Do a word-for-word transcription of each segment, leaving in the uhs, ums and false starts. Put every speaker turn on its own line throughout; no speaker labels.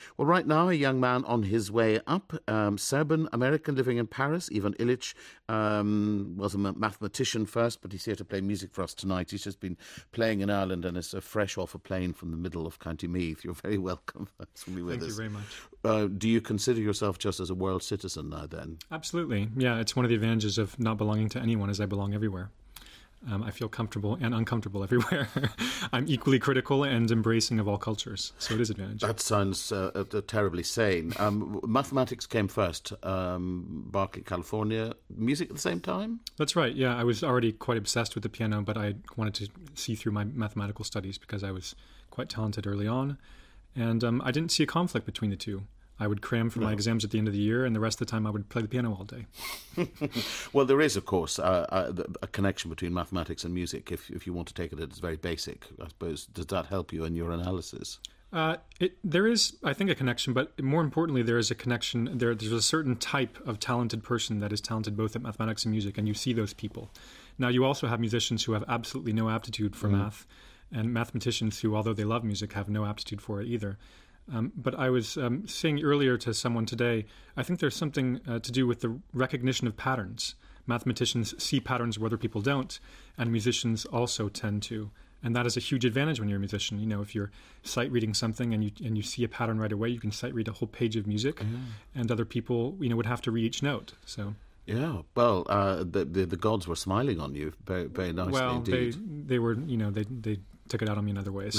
Well, right now, a young man on his way up, um, Serbian-American living in Paris, Ivan Ilic, um, was a mathematician first, but he's here to play music for us tonight. He's just been playing in Ireland and is uh, fresh off a plane from the middle of County Meath. You're very welcome to be with
Thank
us.
you very much.
Uh, do you consider yourself just as a world citizen now, then?
Absolutely. Yeah, it's one of the advantages of not belonging to anyone, as I belong everywhere. Um, I feel comfortable and uncomfortable everywhere. I'm equally critical and embracing of all cultures, so it is an advantage.
That sounds uh, uh, terribly sane. Um, mathematics came first, um, Berkeley, California. Music at the same time?
That's right, yeah. I was already quite obsessed with the piano, but I wanted to see through my mathematical studies because I was quite talented early on. And um, I didn't see a conflict between the two. I would cram for no. my exams at the end of the year, and the rest of the time I would play the piano all day.
Well, there is, of course, uh, a, a connection between mathematics and music, if if you want to take it as very basic, I suppose. Does that help you in your analysis?
Uh, it, there is, I think, a connection, but more importantly, there is a connection. There, there's a certain type of talented person that is talented both at mathematics and music, and you see those people. Now, you also have musicians who have absolutely no aptitude for mm. math, and mathematicians who, although they love music, have no aptitude for it either. Um, but I was um, saying earlier to someone today, I think there's something uh, to do with the recognition of patterns. Mathematicians see patterns where other people don't, and musicians also tend to. And that is a huge advantage when you're a musician. You know, if you're sight reading something and you and you see a pattern right away, you can sight read a whole page of music, mm. and other people, you know, would have to read each note. So.
Yeah, well, uh, the, the the gods were smiling on you very very nicely
well,
indeed.
They they were, you know, they they took it out on me in other ways.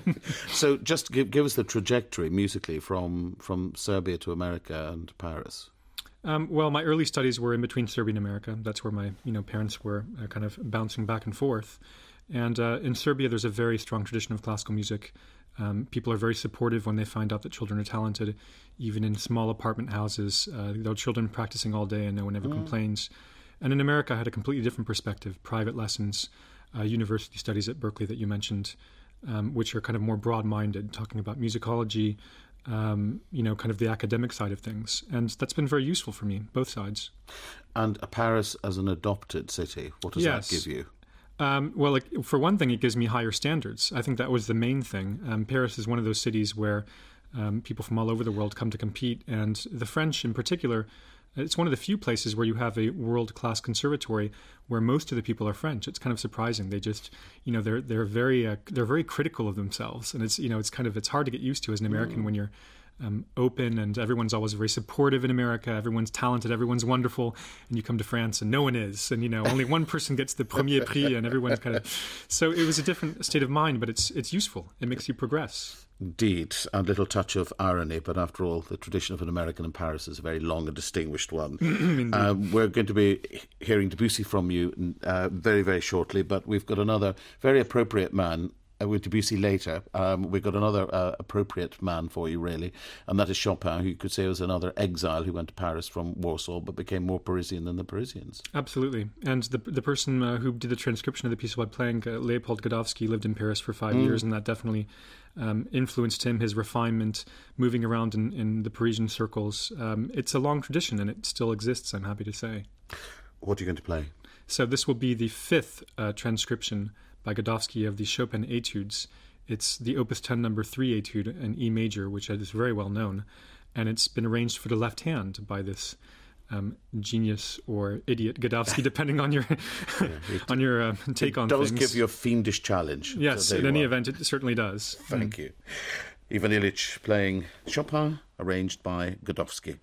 So, just give give us the trajectory musically from from Serbia to America and Paris.
Um, well, my early studies were in between Serbia and America. That's where my you know parents were uh, kind of bouncing back and forth. And uh, in Serbia, there's a very strong tradition of classical music. Um, people are very supportive when they find out that children are talented, even in small apartment houses. Uh, there are children practicing all day and no one ever mm. complains. And in America, I had a completely different perspective, private lessons, uh, university studies at Berkeley that you mentioned, um, which are kind of more broad-minded, talking about musicology, um, you know, kind of the academic side of things. And that's been very useful for me, both sides.
And Paris as an adopted city, what does
yes.
that give you?
Um, well, like, for one thing, it gives me higher standards. I think that was the main thing. Um, Paris is one of those cities where um, people from all over the world come to compete, and the French in particular, it's one of the few places where you have a world-class conservatory where most of the people are French. It's kind of surprising. They just, you know, they're they're very uh, they're very critical of themselves, and it's you know it's kind of it's hard to get used to as an American mm. when you're Um, open and everyone's always very supportive in America. Everyone's talented, everyone's wonderful, and you come to France and no one is, and you know only one person gets the premier prix, and everyone's kind of. So it was a different state of mind, but it's it's useful. It makes you progress.
Indeed, a little touch of irony, but after all, the tradition of an American in Paris is a very long and distinguished one. um, we're going to be hearing Debussy from you uh, very, very shortly, but we've got another very appropriate man. Uh, with Debussy later, um, we've got another uh, appropriate man for you, really, and that is Chopin, who you could say was another exile who went to Paris from Warsaw, but became more Parisian than the Parisians.
Absolutely. And the the person uh, who did the transcription of the piece while playing, uh, Leopold Godowsky, lived in Paris for five mm. years, and that definitely um, influenced him, his refinement, moving around in, in the Parisian circles. Um, it's a long tradition, and it still exists, I'm happy to say.
What are you going to play?
So this will be the fifth uh, transcription by Godowsky of the Chopin Etudes. It's the Opus ten number three etude in E major, which is very well known, and it's been arranged for the left hand by this um, genius or idiot Godowsky, depending on your yeah, on your uh, take on things.
It does give you a fiendish challenge.
Yes,
so
in any
are.
event, it certainly does.
Thank mm. you. Ivan Ilic playing Chopin, arranged by Godowsky.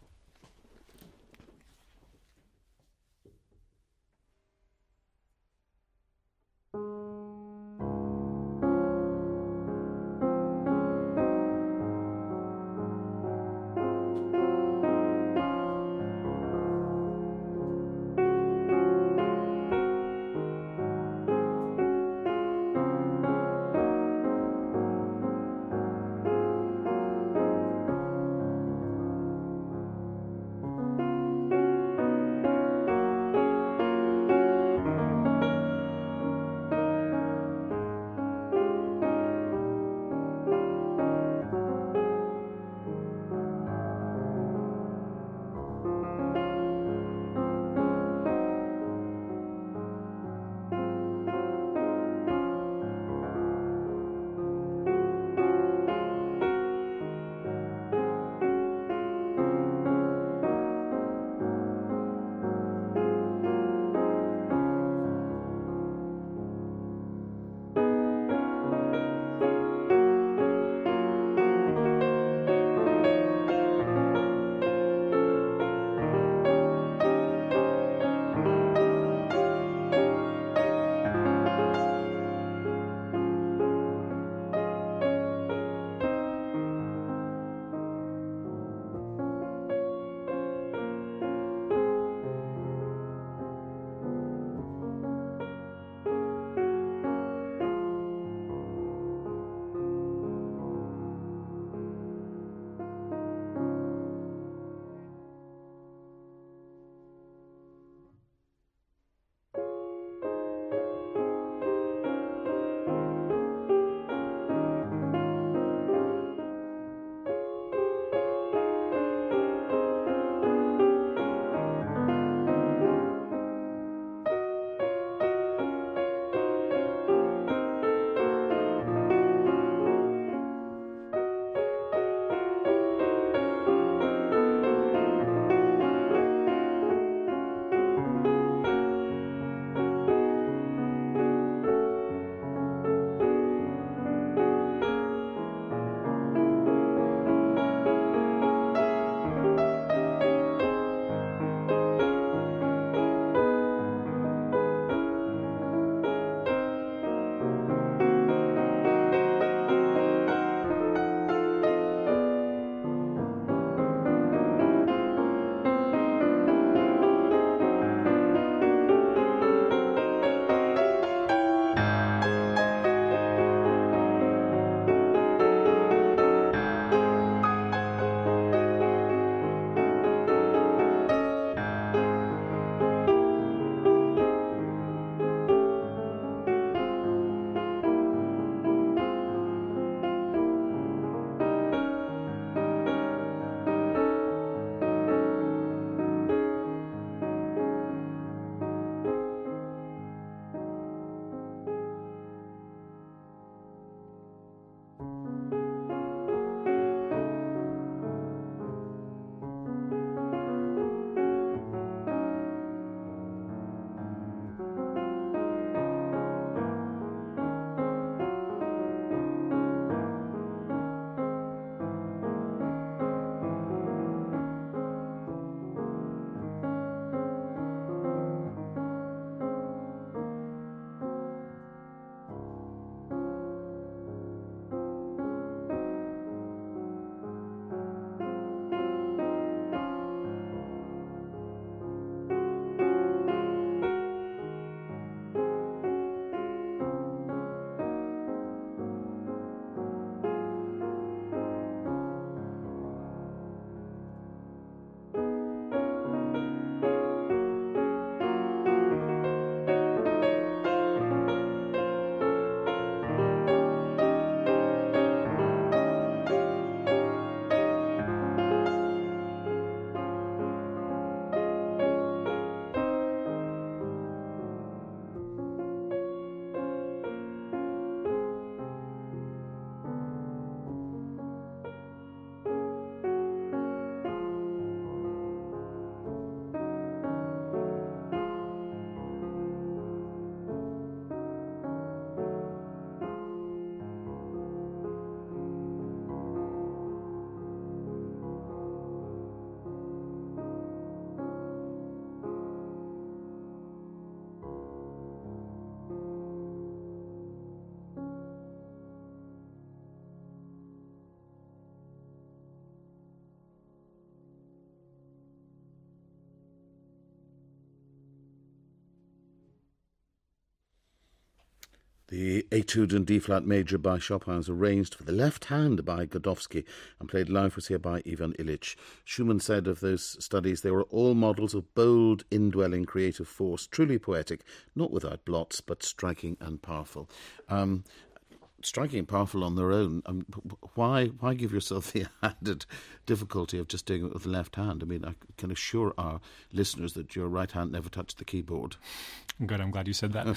The Etude in D-flat major by Chopin is arranged for the left hand by Godowsky and played live for us here by Ivan Illich. Schumann said of those studies they were all models of bold, indwelling creative force, truly poetic, not without blots, but striking and powerful. Um, striking and powerful on their own. Um, why why give yourself the added difficulty of just doing it with the left hand? I mean, I can assure our listeners that your right hand never touched the keyboard.
Good, I'm glad you said that.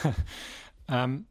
um,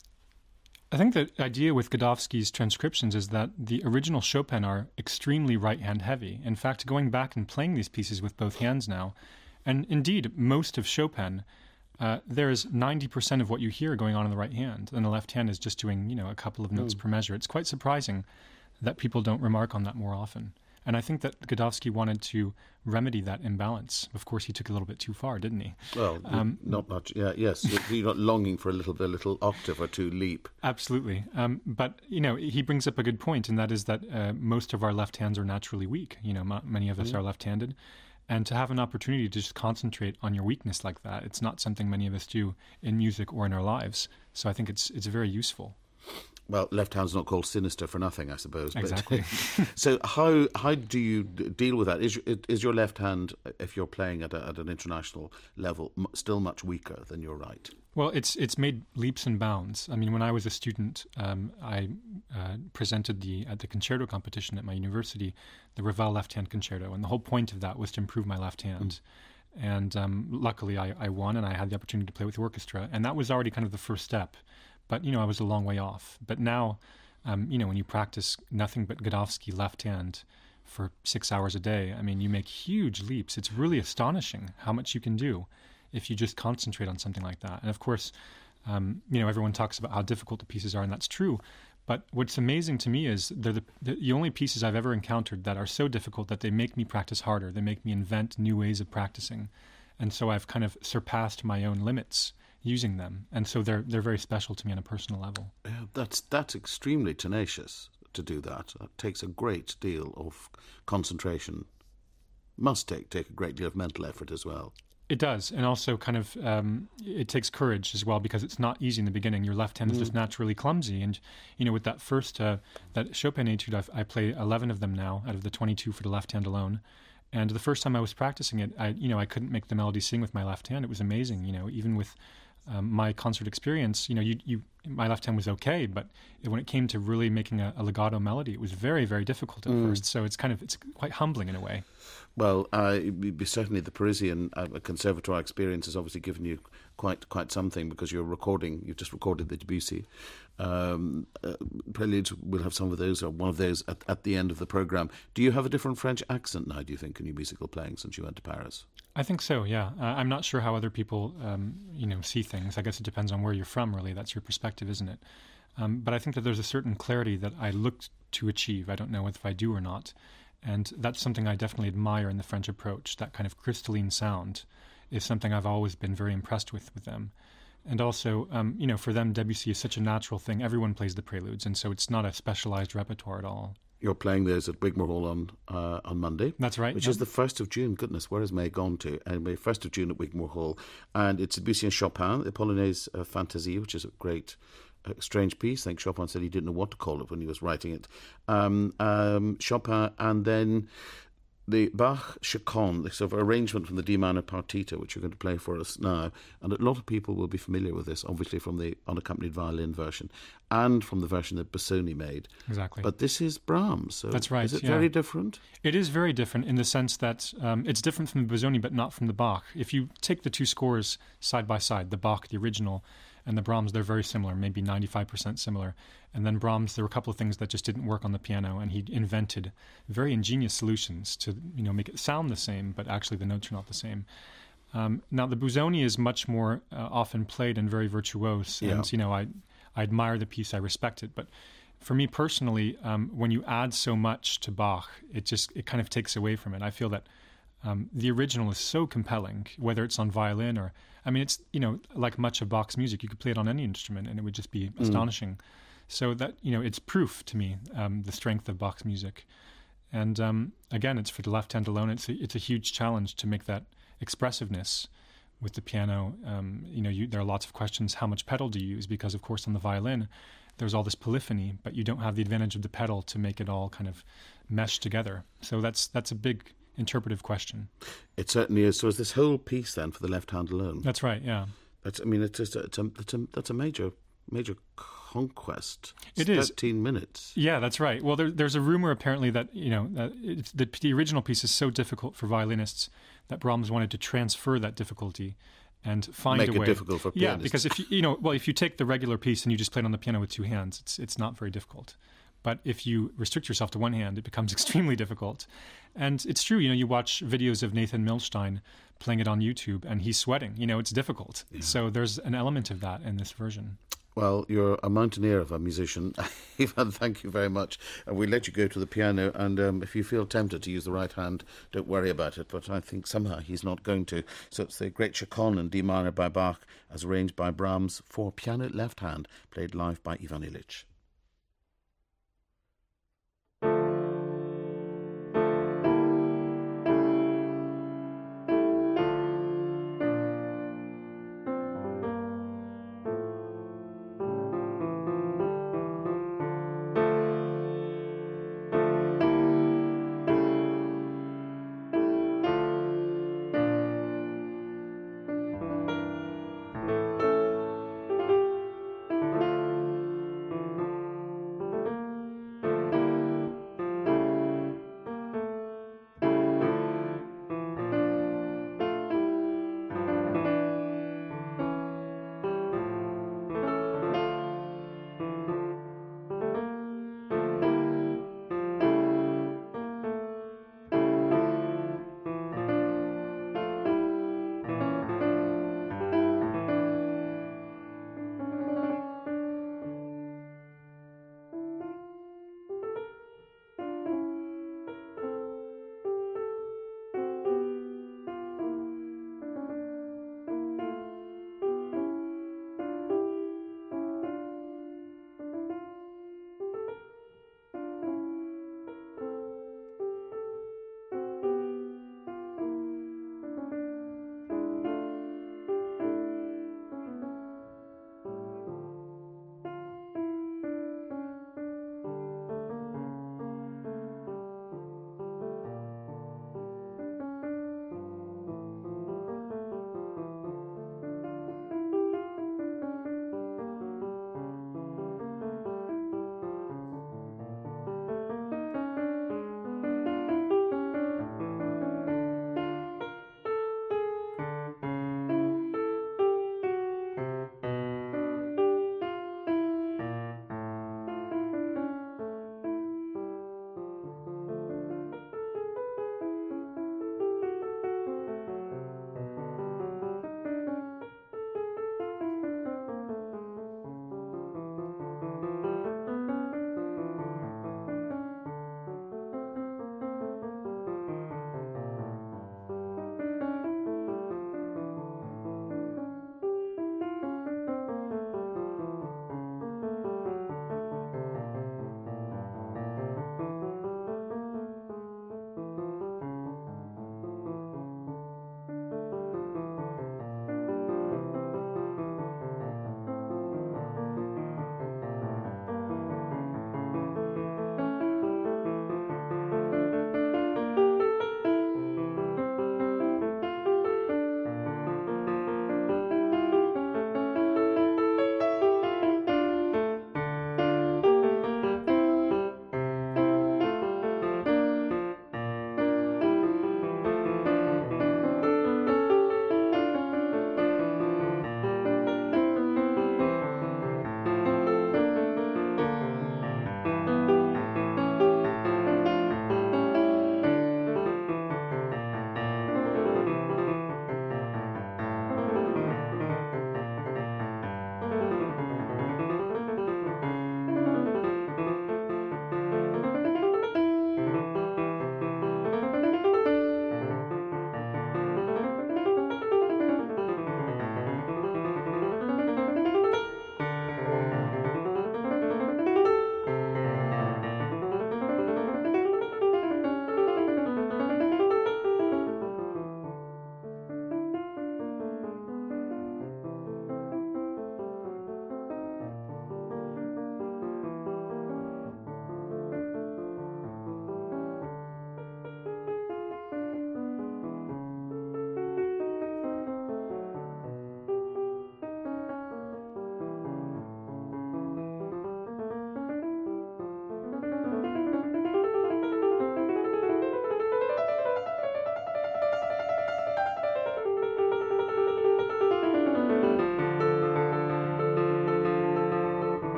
I think the idea with Godowsky's transcriptions is that the original Chopin are extremely right-hand heavy. In fact, going back and playing these pieces with both hands now, and indeed most of Chopin, Uh, there's ninety percent of what you hear going on in the right hand, and the left hand is just doing, you know, a couple of notes mm. per measure. It's quite surprising that people don't remark on that more often. And I think that Godowsky wanted to remedy that imbalance. Of course, he took it a little bit too far, didn't he?
Well, um, not much. Yeah, yes, you're not longing for a little, a little octave or two leap.
Absolutely. Um, but you know, he brings up a good point, and that is that uh, most of our left hands are naturally weak. You know, m- many of us mm. are left-handed. And to have an opportunity to just concentrate on your weakness like that, it's not something many of us do in music or in our lives. So I think it's it's very useful.
Well, left hand's not called sinister for nothing, I suppose.
Exactly.
But, so how how do you deal with that? Is your, is your left hand, if you're playing at, a, at an international level, m- still much weaker than your right?
Well, it's it's made leaps and bounds. I mean, when I was a student, um, I uh, presented the at the concerto competition at my university, the Ravel left-hand concerto, and the whole point of that was to improve my left hand. Mm. And um, luckily, I, I won, and I had the opportunity to play with the orchestra, and that was already kind of the first step. But you know, I was a long way off. But now, um, you know, when you practice nothing but Godowsky left hand for six hours a day, I mean, you make huge leaps. It's really astonishing how much you can do if you just concentrate on something like that. And of course, um, you know, everyone talks about how difficult the pieces are, and that's true. But what's amazing to me is they're the, the only pieces I've ever encountered that are so difficult that they make me practice harder. They make me invent new ways of practicing. And so I've kind of surpassed my own limits using them. And so they're they're very special to me on a personal level.
Yeah, that's, that's extremely tenacious to do that. It takes a great deal of concentration. Must take, take a great deal of mental effort as well.
It does, and also kind of um, it takes courage as well, because it's not easy in the beginning. Your left hand mm. is just naturally clumsy, and you know, with that first uh, that Chopin Etude, I've, I play eleven of them now out of the twenty-two for the left hand alone. And the first time I was practicing it, I you know I couldn't make the melody sing with my left hand. It was amazing, you know, even with um, my concert experience, you know, you you my left hand was okay, but it, when it came to really making a, a legato melody, it was very very difficult at mm. first. So it's kind of it's quite humbling in a way.
Well, uh, certainly the Parisian uh, conservatoire experience has obviously given you quite quite something, because you're recording, you've just recorded the Debussy um, uh, preludes. We'll have some of those, or one of those, at, at the end of the programme. Do you have a different French accent now, do you think, in your musical playing since you went to Paris?
I think so, yeah. Uh, I'm not sure how other people, um, you know, see things. I guess it depends on where you're from, really. That's your perspective, isn't it? Um, but I think that there's a certain clarity that I looked to achieve. I don't know if I do or not. And that's something I definitely admire in the French approach. That kind of crystalline sound is something I've always been very impressed with with them. And also, um, you know, for them, Debussy is such a natural thing. Everyone plays the preludes, and so it's not a specialized repertoire at all. You're
playing those at Wigmore Hall on uh, on Monday.
That's right.
Which
yep.
is the first of June. Goodness, where has May gone to? Anyway, first of June at Wigmore Hall. And it's Debussy and Chopin, the Polonaise uh, Fantasie, which is a great... A strange piece. I think Chopin said he didn't know what to call it when he was writing it. Um, um, Chopin, and then the Bach Chaconne, the sort of arrangement from the D minor partita, which you're going to play for us now. And a lot of people will be familiar with this, obviously from the unaccompanied violin version and from the version that Busoni made.
Exactly.
But this is Brahms. So
that's right.
Is it
yeah.
very different?
It is very different in the sense that um, it's different from the Busoni, but not from the Bach. If you take the two scores side by side, the Bach, the original, and the Brahms, they're very similar, maybe ninety-five percent similar. And then Brahms, there were a couple of things that just didn't work on the piano, and he invented very ingenious solutions to, you know, make it sound the same, but actually the notes are not the same. Um, now, the Busoni is much more uh, often played and very virtuose, and,
yeah.
you know, I, I admire the piece, I respect it, but for me personally, um, when you add so much to Bach, it just, it kind of takes away from it. I feel that um, the original is so compelling, whether it's on violin or, I mean, it's, you know, like much of Bach's music, you could play it on any instrument and it would just be mm. astonishing. So that, you know, it's proof to me, um, the strength of Bach's music. And um, again, it's for the left hand alone. It's a, it's a huge challenge to make that expressiveness with the piano. Um, you know, you, there are lots of questions. How much pedal do you use? Because, of course, on the violin, there's all this polyphony, but you don't have the advantage of the pedal to make it all kind of mesh together. So that's that's a big interpretive question.
It certainly is. So is this whole piece then for the left hand alone?
That's right. Yeah.
That's. I mean, it's just a, it's a, it's a, that's a major major conquest. It's
it is
thirteen minutes.
Yeah, that's right. Well, there, there's a rumor apparently that you know that it, the, the original piece is so difficult for violinists that Brahms wanted to transfer that difficulty and find
Make
a
it
way.
difficult for pianists.
Yeah, because if you you know well if you take the regular piece and you just play it on the piano with two hands, it's it's not very difficult. But if you restrict yourself to one hand, it becomes extremely difficult. And it's true, you know, you watch videos of Nathan Milstein playing it on YouTube and he's sweating. You know, it's difficult. Yeah. So there's an element of that in this version.
Well, you're a mountaineer of a musician. Ivan, thank you very much. And we'll let you go to the piano. And um, if you feel tempted to use the right hand, don't worry about it. But I think somehow he's not going to. So it's the Great Chaconne in D minor by Bach, as arranged by Brahms for piano left hand, played live by Ivan Illich.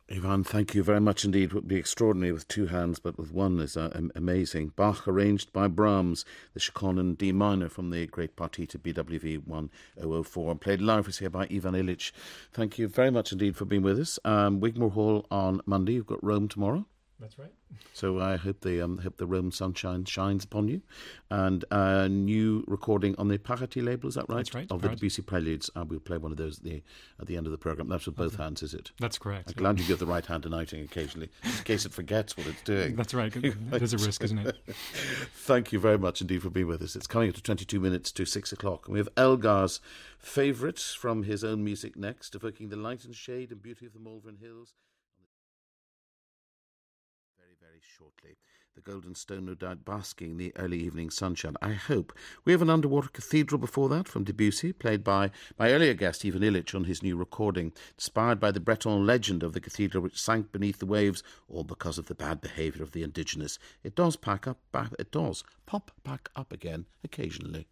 Ivan, thank you very much indeed. It would be extraordinary with two hands, but with one is uh, amazing. Bach, arranged by Brahms, the Chaconnan D minor from the great Partita B W V ten oh four, and played live for us here by Ivan Illich. Thank you very much indeed for being with us. Um, Wigmore Hall on Monday. You've got Rome tomorrow.
That's right.
So I hope the um, hope the Rome sunshine shines upon you. And a new recording on the Parati label, is that right?
That's right.
Of the Debussy Preludes. And we'll play one of those at the at the end of the programme. That's with both okay. hands, is it?
That's correct.
I'm yeah. glad you give the right hand an outing occasionally, in case it forgets what it's doing.
That's right. There's a risk, isn't it?
Thank you very much indeed for being with us. It's coming up to twenty-two minutes to six o'clock. And we have Elgar's favourite from his own music next, evoking the light and shade and beauty of the Malvern Hills. Very shortly. The Golden Stone, no doubt, basking in the early evening sunshine, I hope. We have an underwater cathedral before that from Debussy, played by my earlier guest, Ivan Illich, on his new recording, inspired by the Breton legend of the cathedral which sank beneath the waves, all because of the bad behaviour of the indigenous. It does pack up, it does pop back up again occasionally.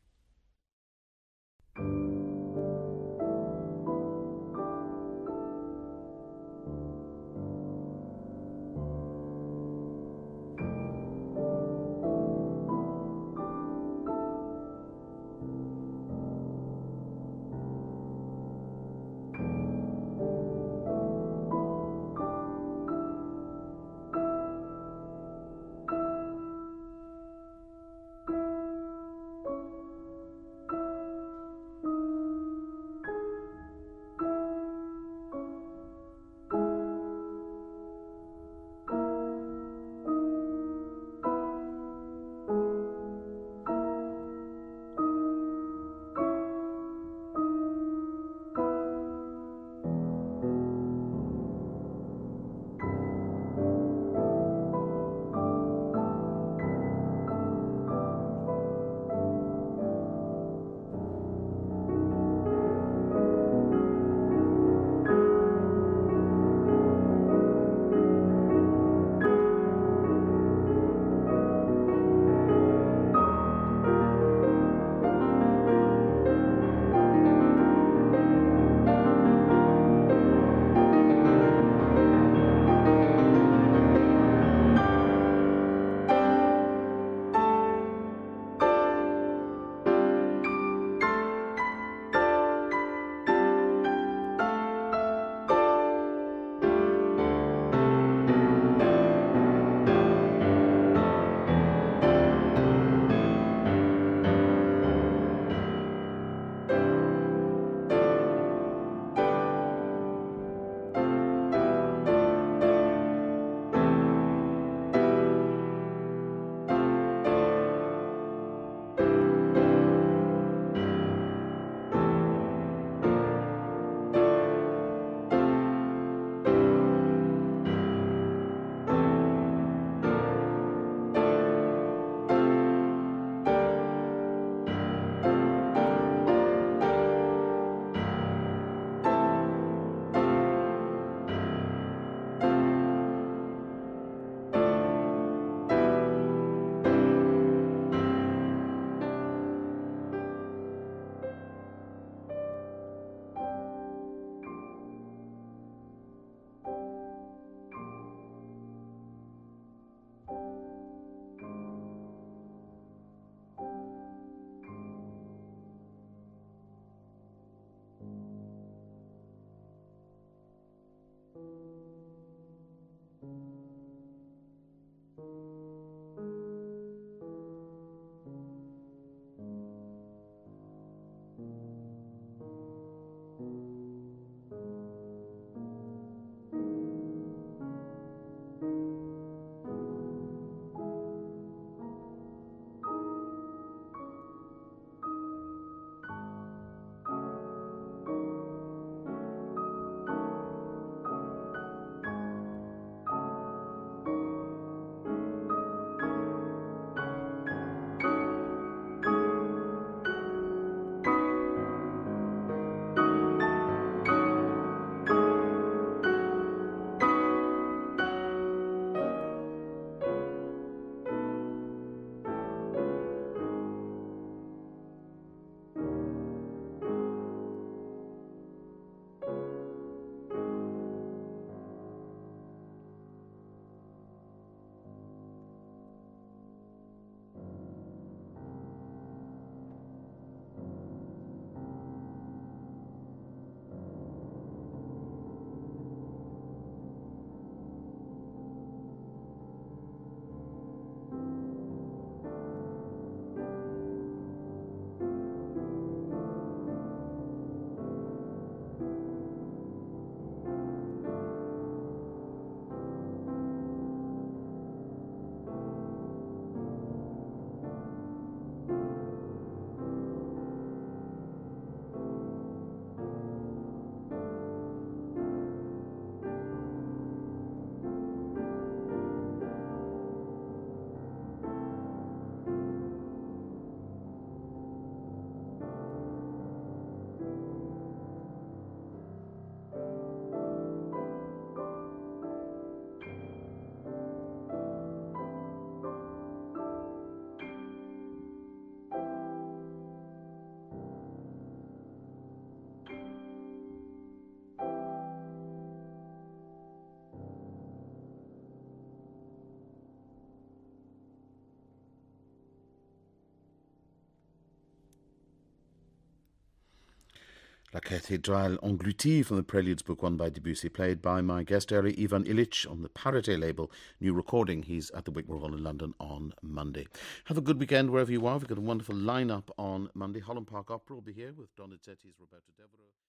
La Cathédrale Engloutie from the Preludes Book One by Debussy, played by my guest earlier, Ivan Illich, on the Parité label. New recording. He's at the Wigmore Hall in London on Monday. Have a good weekend wherever you are. We've got a wonderful lineup on Monday. Holland Park Opera will be here with Donizetti's Roberto Devereux.